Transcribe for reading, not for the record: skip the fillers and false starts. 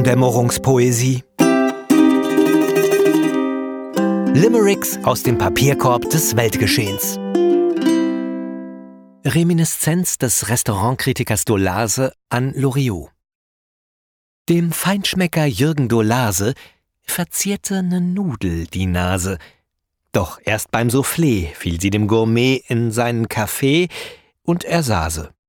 Morgendämmerungspoesie. Limericks aus dem Papierkorb des Weltgeschehens. Reminiszenz des Restaurantkritikers Dolase an Loriot. Dem Feinschmecker Jürgen Dolase verzierte ne Nudel die Nase. Doch erst beim Soufflé fiel sie dem Gourmet in seinen Kaffee und er sah se.